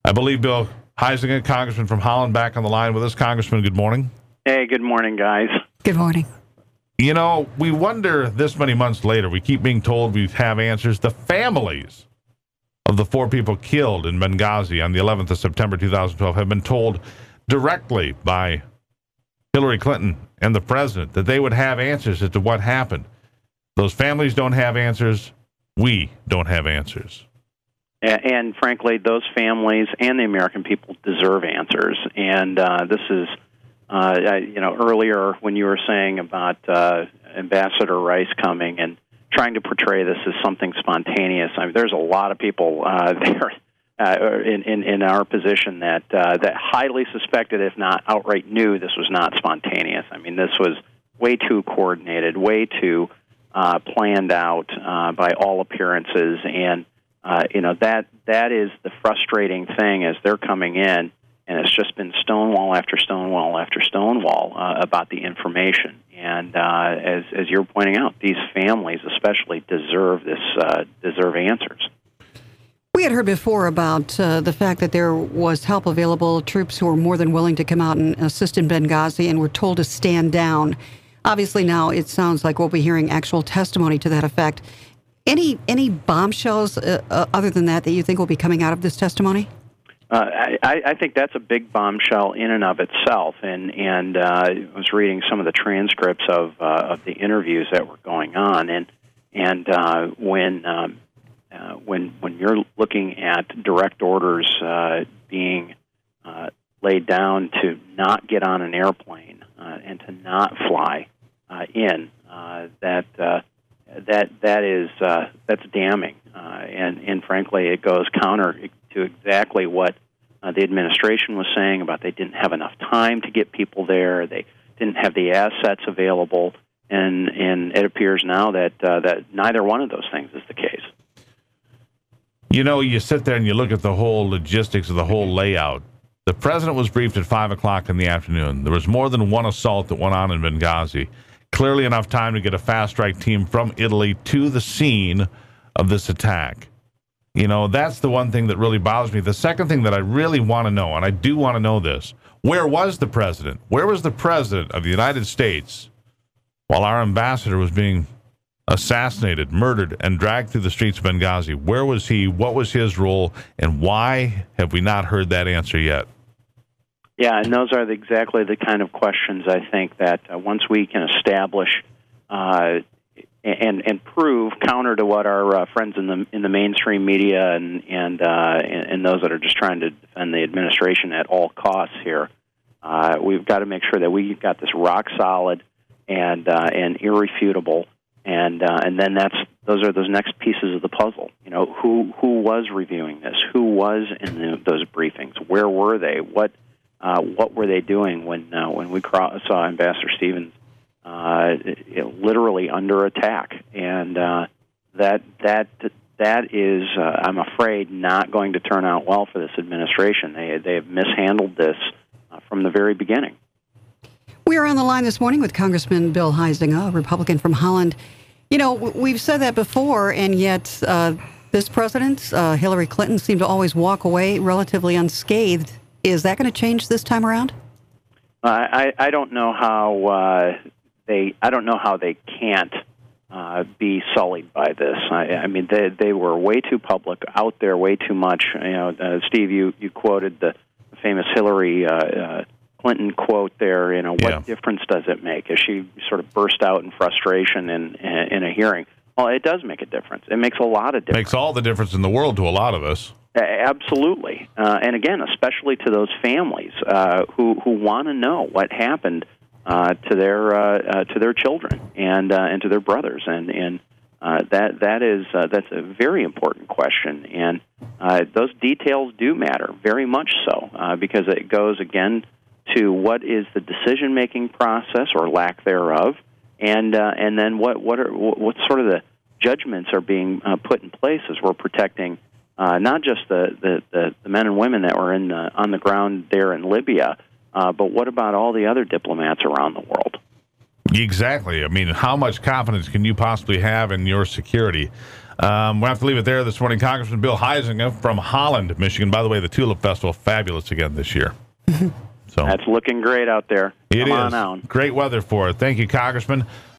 I believe Bill Huizenga, Congressman from Holland, back on the line with us. Congressman, good morning. Hey, good morning, guys. Good morning. You know, we wonder this many months later, we keep being told we have answers. The families of the 4 people killed in Benghazi on the 11th of September 2012 have been told directly by Hillary Clinton and the president that they would have answers as to what happened. Those families don't have answers. We don't have answers. And frankly, those families and the American people deserve answers. And this is, earlier when you were saying about Ambassador Rice coming and trying to portray this as something spontaneous. I mean, there's a lot of people there in our position that highly suspected, if not outright knew, this was not spontaneous. I mean, this was way too coordinated, way too planned out by all appearances, and that is the frustrating thing as they're coming in, and it's just been stonewall after stonewall after stonewall about the information. And as you're pointing out, these families especially deserve answers. We had heard before about the fact that there was help available, troops who were more than willing to come out and assist in Benghazi and were told to stand down. Obviously now it sounds like we'll be hearing actual testimony to that effect. Any bombshells other than that you think will be coming out of this testimony? I think that's a big bombshell in and of itself, and I was reading some of the transcripts of the interviews that were going on, and when you're looking at direct orders being laid down to not get on an airplane and to not fly in, that's damning, and frankly, it goes counter to exactly what the administration was saying about they didn't have enough time to get people there, they didn't have the assets available, and it appears now that neither one of those things is the case. You know, you sit there and you look at the whole logistics of the whole layout. The president was briefed at 5 o'clock in the afternoon. There was more than one assault that went on in Benghazi. Clearly enough time to get a fast strike team from Italy to the scene of this attack. You know, that's the one thing that really bothers me. The second thing that I really want to know, and I do want to know this, where was the president? Where was the president of the United States while our ambassador was being assassinated, murdered, and dragged through the streets of Benghazi? Where was he? What was his role? And why have we not heard that answer yet? Yeah, and those are exactly the kind of questions I think that once we can establish and prove, counter to what our friends in the mainstream media and those that are just trying to defend the administration at all costs here, we've got to make sure that we got this rock solid and irrefutable. And then those are those next pieces of the puzzle. You know, who was reviewing this? Who was in those briefings? Where were they? What were they doing when we saw Ambassador Stevens literally under attack? And that is, I'm afraid, not going to turn out well for this administration. They have mishandled this from the very beginning. We are on the line this morning with Congressman Bill Huizenga, a Republican from Holland. You know, we've said that before, and yet this president, Hillary Clinton, seemed to always walk away relatively unscathed. Is that going to change this time around? I don't know how they can't be sullied by this. I mean, they were way too public, out there way too much. You know, Steve, you quoted the famous Hillary Clinton quote there. You know, what difference does it make? As she sort of burst out in frustration in a hearing. Well, it does make a difference. It makes a lot of difference. Makes all the difference in the world to a lot of us. Absolutely, and again, especially to those families who want to know what happened to their children and to their brothers, and that's a very important question, and those details do matter very much so because it goes again to what is the decision making process or lack thereof, and then what sort of the judgments are being put in place as we're protecting. Not just the men and women that were on the ground there in Libya, but what about all the other diplomats around the world? Exactly. I mean, how much confidence can you possibly have in your security? We'll have to leave it there this morning. Congressman Bill Huizenga from Holland, Michigan. By the way, the Tulip Festival, fabulous again this year. So That's looking great out there. Come on out. Great weather for it. Thank you, Congressman.